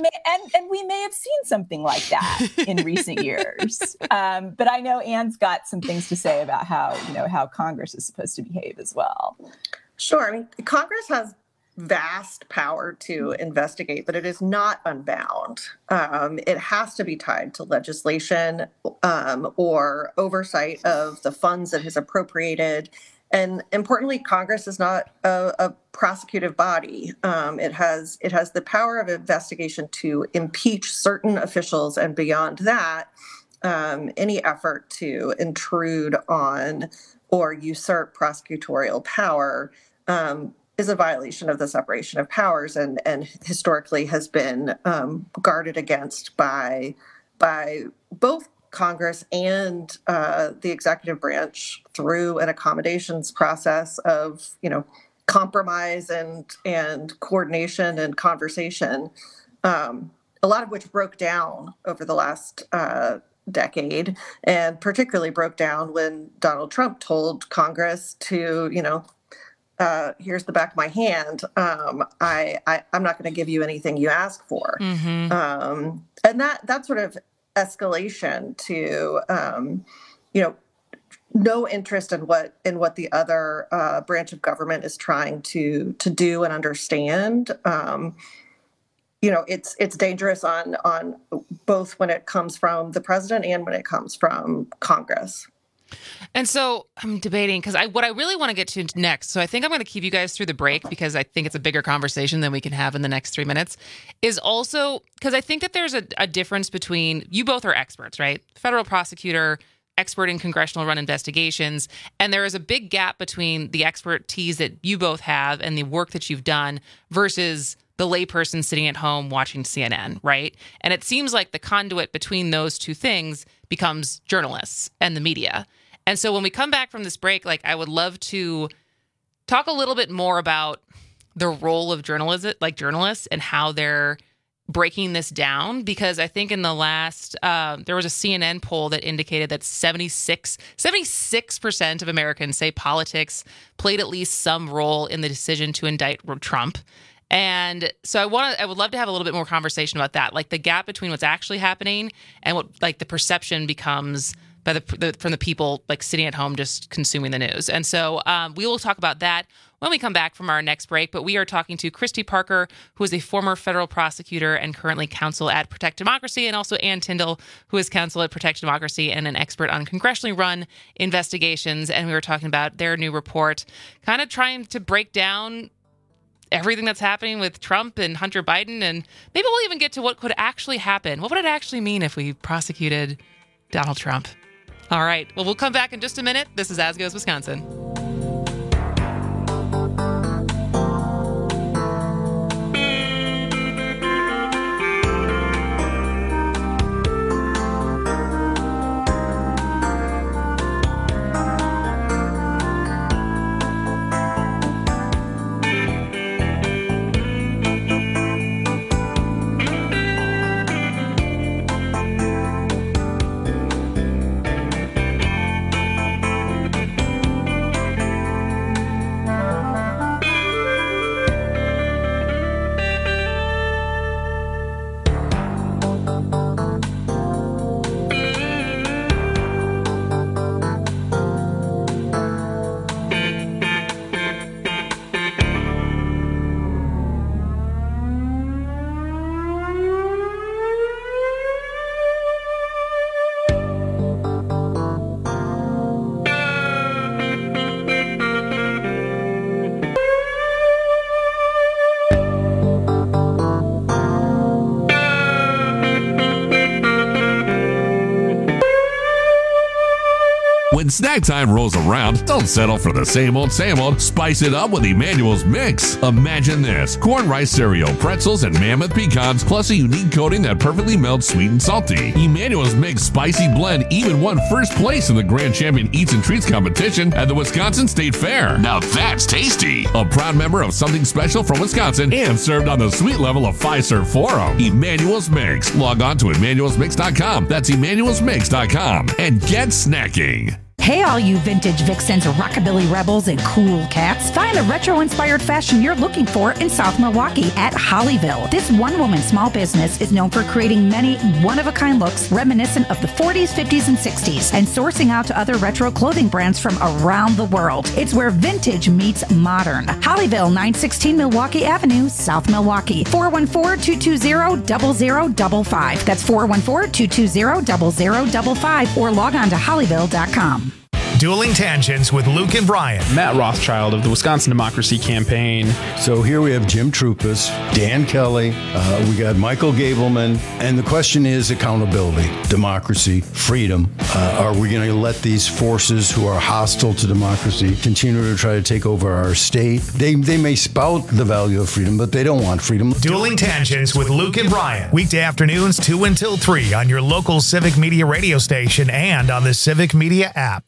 we may have seen something like that in recent years. But I know Ann's got some things to say about how Congress is supposed to behave as well. Sure. I mean, Congress has vast power to investigate, but it is not unbound. It has to be tied to legislation or oversight of the funds that is appropriated. And importantly, Congress is not a prosecutive body. It has the power of investigation to impeach certain officials, and beyond that, any effort to intrude on or usurp prosecutorial power is a violation of the separation of powers, and historically has been guarded against by both Congress and the executive branch through an accommodations process of, compromise and coordination and conversation, a lot of which broke down over the last decade, and particularly broke down when Donald Trump told Congress to, here's the back of my hand. I'm not going to give you anything you ask for. Mm-hmm. And that sort of escalation to, no interest in what the other branch of government is trying to do and understand. It's dangerous on both when it comes from the president and when it comes from Congress. And so I'm debating because what I really want to get to next, so I think I'm going to keep you guys through the break because I think it's a bigger conversation than we can have in the next 3 minutes, is also because I think that there's a difference between, you both are experts, right? Federal prosecutor, expert in congressional run investigations, and there is a big gap between the expertise that you both have and the work that you've done versus the layperson sitting at home watching CNN, right? And it seems like the conduit between those two things becomes journalists and the media. And so when we come back from this break, I would love to talk a little bit more about the role of journalists and how they're breaking this down, because I think in the last, there was a CNN poll that indicated that 76% of Americans say politics played at least some role in the decision to indict Trump. And so I would love to have a little bit more conversation about that, the gap between what's actually happening and what the perception becomes by from the people sitting at home just consuming the news. And so we will talk about that when we come back from our next break. But we are talking to Christy Parker, who is a former federal prosecutor and currently counsel at Protect Democracy, and also Ann Tyndall, who is counsel at Protect Democracy and an expert on congressionally run investigations. And we were talking about their new report, kind of trying to break down everything that's happening with Trump and Hunter Biden. And maybe we'll even get to what could actually happen. What would it actually mean if we prosecuted Donald Trump? All right. Well, we'll come back in just a minute. This is As Goes Wisconsin. When snack time rolls around, don't settle for the same old, Spice it up with Emmanuel's Mix. Imagine this: corn, rice, cereal, pretzels, and mammoth pecans, plus a unique coating that perfectly melts sweet and salty. Emmanuel's Mix Spicy Blend even won first place in the Grand Champion Eats and Treats competition at the Wisconsin State Fair. Now that's tasty. A proud member of Something Special from Wisconsin and served on the sweet level of Fiserv Forum. Emmanuel's Mix. Log on to emmanuelsmix.com. That's emmanuelsmix.com and get snacking. Hey, all you vintage vixens, rockabilly rebels, and cool cats. Find the retro-inspired fashion you're looking for in South Milwaukee at Hollyville. This one-woman small business is known for creating many one-of-a-kind looks reminiscent of the 40s, 50s, and 60s, and sourcing out to other retro clothing brands from around the world. It's where vintage meets modern. Hollyville, 916 Milwaukee Avenue, South Milwaukee. 414-220-0055. That's 414-220-0055, or log on to hollyville.com. Dueling Tangents with Luke and Brian. Matt Rothschild of the Wisconsin Democracy Campaign. So here we have Jim Troupas, Dan Kelly, we got Michael Gableman, and the question is accountability, democracy, freedom. Are we going to let these forces who are hostile to democracy continue to try to take over our state? They may spout the value of freedom, but they don't want freedom. Dueling Tangents with Luke and Brian. Weekday afternoons 2 until 3 on your local Civic Media radio station and on the Civic Media app.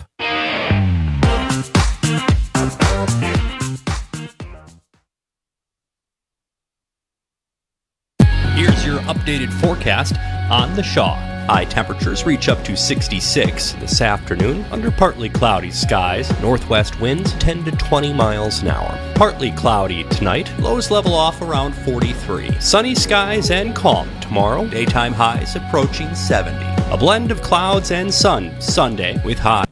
Here's your updated forecast on the Shaw. High temperatures reach up to 66 this afternoon under partly cloudy skies. Northwest winds 10 to 20 miles an hour. Partly cloudy tonight. Lows level off around 43. Sunny skies and calm tomorrow. Daytime highs approaching 70. A blend of clouds and sun Sunday with highs.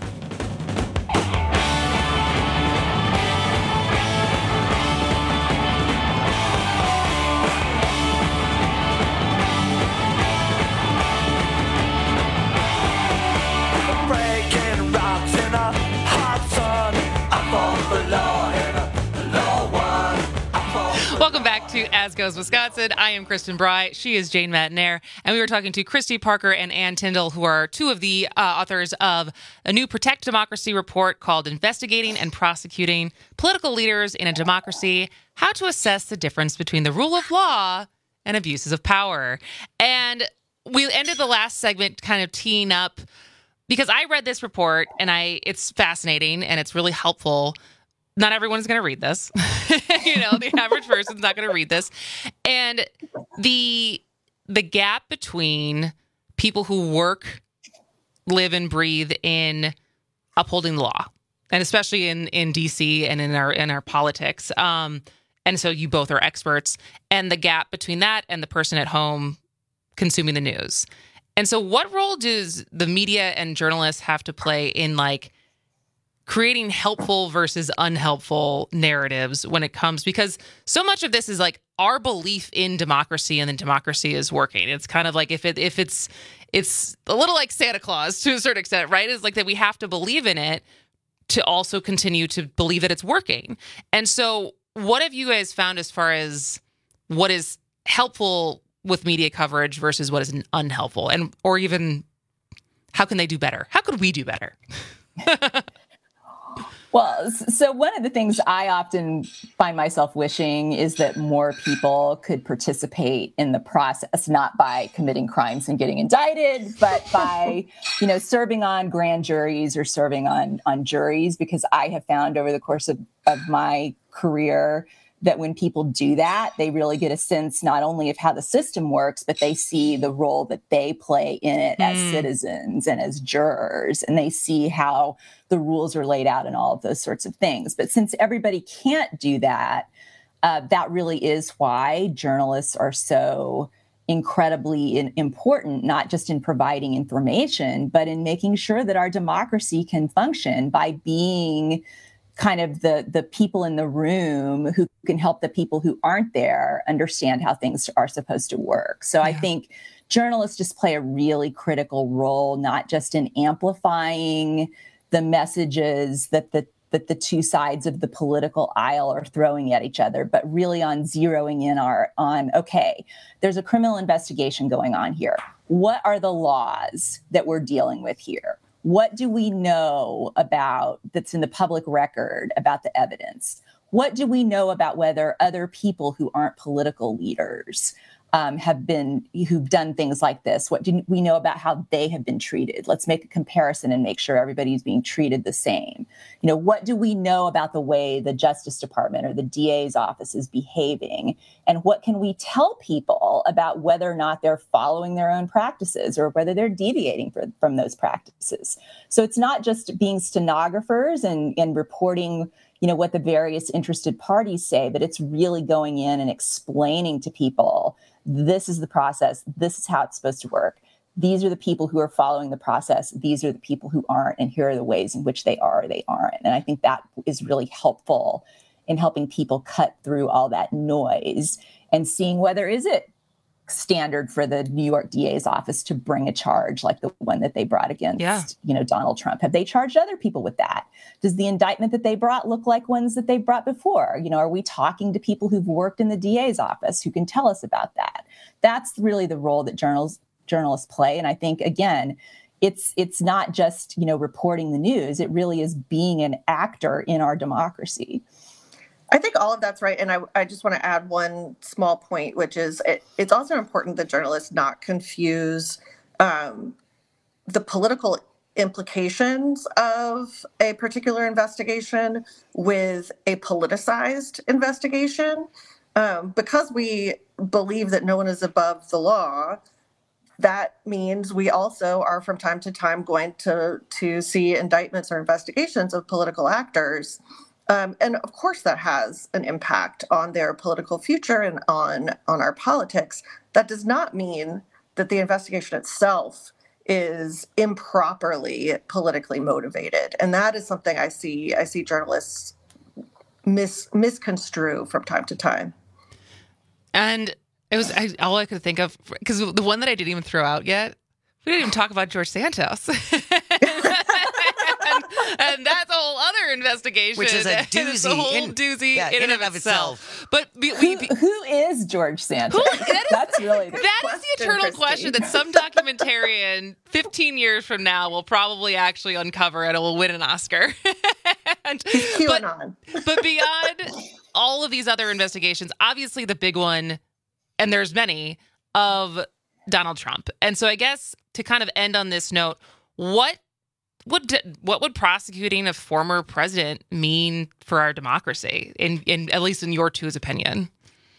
Welcome back to As Goes Wisconsin. I am Kristen Bry. She is Jane Matnair. And we were talking to Christy Parker and Ann Tyndall, who are two of the authors of a new Protect Democracy report called Investigating and Prosecuting Political Leaders in a Democracy, How to Assess the Difference Between the Rule of Law and Abuses of Power. And we ended the last segment kind of teeing up, because I read this report and it's fascinating and it's really helpful. Not everyone's going to read this. The average person's not going to read this. And the gap between people who work, live, and breathe in upholding the law, and especially in DC and in our politics. And so you both are experts, and the gap between that and the person at home consuming the news. And so what role does the media and journalists have to play in creating helpful versus unhelpful narratives when it comes, because so much of this is our belief in democracy and then democracy is working. It's kind of like if it's a little like Santa Claus to a certain extent, right? It's like that we have to believe in it to also continue to believe that it's working. And so what have you guys found as far as what is helpful with media coverage versus what is unhelpful, or even how can they do better? How could we do better? Well, so one of the things I often find myself wishing is that more people could participate in the process, not by committing crimes and getting indicted, but by, serving on grand juries or serving on juries, because I have found over the course of my career that when people do that, they really get a sense not only of how the system works, but they see the role that they play in it as citizens and as jurors, and they see how the rules are laid out and all of those sorts of things. But since everybody can't do that, that really is why journalists are so incredibly important, not just in providing information, but in making sure that our democracy can function by being kind of the people in the room who can help the people who aren't there understand how things are supposed to work. So I think journalists just play a really critical role, not just in amplifying the messages that the two sides of the political aisle are throwing at each other, but really on zeroing in on, okay, there's a criminal investigation going on here. What are the laws that we're dealing with here? What do we know about that's in the public record about the evidence? What do we know about whether other people who aren't political leaders who've done things like this? What do we know about how they have been treated? Let's make a comparison and make sure everybody's being treated the same. What do we know about the way the Justice Department or the DA's office is behaving? And what can we tell people about whether or not they're following their own practices or whether they're deviating from those practices? So it's not just being stenographers and reporting what the various interested parties say, but it's really going in and explaining to people, this is the process, this is how it's supposed to work. These are the people who are following the process. These are the people who aren't, and here are the ways in which they are or they aren't. And I think that is really helpful in helping people cut through all that noise and seeing whether is it standard for the New York DA's office to bring a charge like the one that they brought against, Donald Trump. Have they charged other people with that? Does the indictment that they brought look like ones that they brought before? Are we talking to people who've worked in the DA's office who can tell us about that? That's really the role that journalists play. And I think, again, it's not just, reporting the news. It really is being an actor in our democracy. I think all of that's right. And I just want to add one small point, which is it's also important that journalists not confuse the political implications of a particular investigation with a politicized investigation. Because we believe that no one is above the law, that means we also are from time to time going to see indictments or investigations of political actors. And of course, that has an impact on their political future and on our politics. That does not mean that the investigation itself is improperly politically motivated. And that is something I see journalists misconstrue from time to time. And it was all I could think of, because the one that I didn't even throw out yet, we didn't even talk about George Santos. And that's a whole other investigation. Which is a doozy. It's a whole doozy in and of itself. But who is George Santos? That's really the eternal question that some documentarian 15 years from now will probably actually uncover, and it will win an Oscar. But beyond all of these other investigations, obviously the big one, and there's many, of Donald Trump. And so I guess to kind of end on this note, what would prosecuting a former president mean for our democracy, in at least in your two's opinion?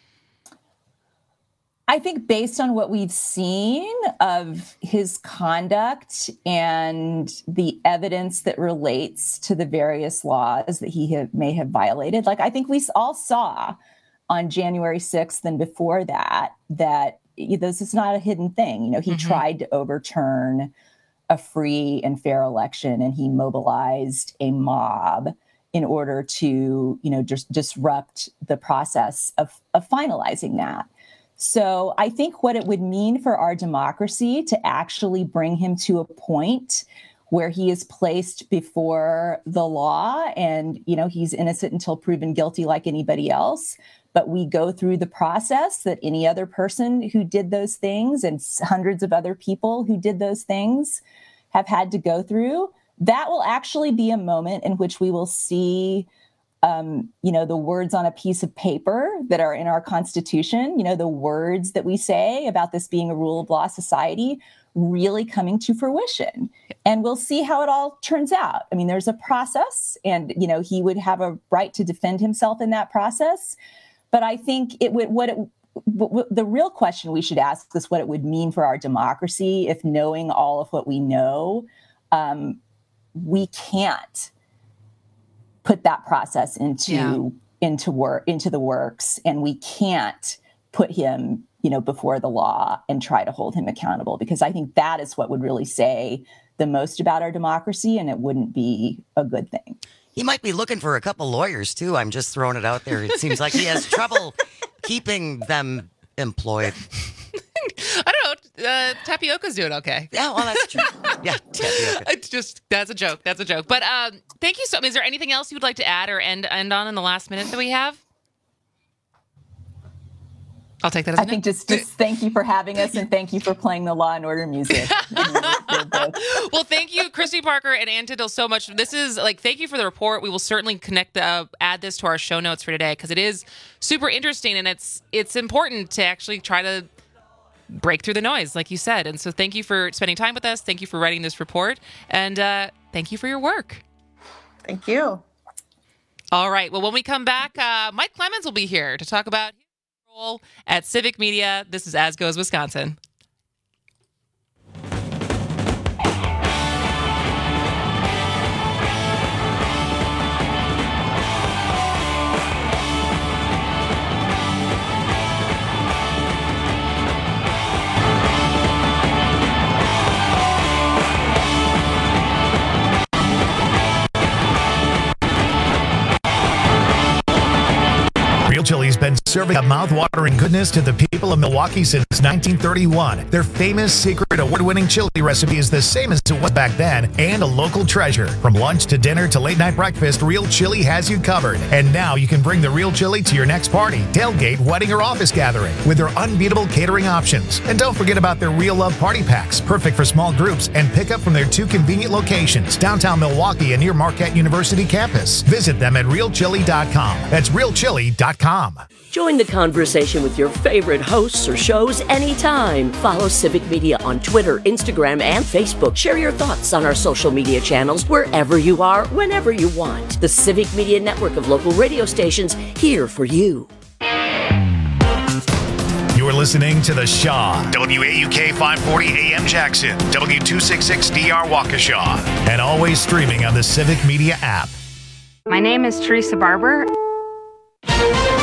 I think based on what we've seen of his conduct and the evidence that relates to the various laws that he may have violated, I think we all saw on January 6th and before that this is not a hidden thing. He tried to overturn a free and fair election, and he mobilized a mob in order to, just disrupt the process of finalizing that. So I think what it would mean for our democracy to actually bring him to a point where he is placed before the law and, he's innocent until proven guilty like anybody else. But we go through the process that any other person who did those things and hundreds of other people who did those things have had to go through. That will actually be a moment in which we will see, the words on a piece of paper that are in our Constitution, the words that we say about this being a rule of law society really coming to fruition. And we'll see how it all turns out. I mean, there's a process and, he would have a right to defend himself in that process. But I think the real question we should ask is what it would mean for our democracy if, knowing all of what we know, we can't put that process into the works, and we can't put him, before the law and try to hold him accountable, because I think that is what would really say the most about our democracy, and it wouldn't be a good thing. He might be looking for a couple lawyers, too. I'm just throwing it out there. It seems like he has trouble keeping them employed. I don't know. Tapioca's doing okay. Yeah, well, that's true. Yeah, tapioca. That's a joke. But thank you so much. Is there anything else you would like to add or end on in the last minute that we have? I'll take that as I think just thank you for having us, and thank you for playing the Law and Order music. Well, thank you, Christy Parker and Ann Tindall, so much. This is thank you for the report. We will certainly add this to our show notes for today, because it is super interesting, and it's important to actually try to break through the noise, like you said. And so thank you for spending time with us. Thank you for writing this report. And thank you for your work. Thank you. All right. Well, when we come back, Mike Clemens will be here to talk about his role at Civic Media. This is As Goes Wisconsin. Real Chili's been serving up mouth-watering goodness to the people of Milwaukee since 1931. Their famous secret award-winning chili recipe is the same as it was back then and a local treasure. From lunch to dinner to late-night breakfast, Real Chili has you covered. And now you can bring the Real Chili to your next party, tailgate, wedding, or office gathering with their unbeatable catering options. And don't forget about their Real Love Party Packs, perfect for small groups, and pick up from their 2 convenient locations, downtown Milwaukee and near Marquette University campus. Visit them at realchili.com. That's realchili.com. Join the conversation with your favorite hosts or shows anytime. Follow Civic Media on Twitter, Instagram, and Facebook. Share your thoughts on our social media channels wherever you are, whenever you want. The Civic Media Network of local radio stations here for you. You're listening to The Shaw, WAUK 540 AM Jackson, W266DR Waukesha, and always streaming on the Civic Media app. My name is Teresa Barber.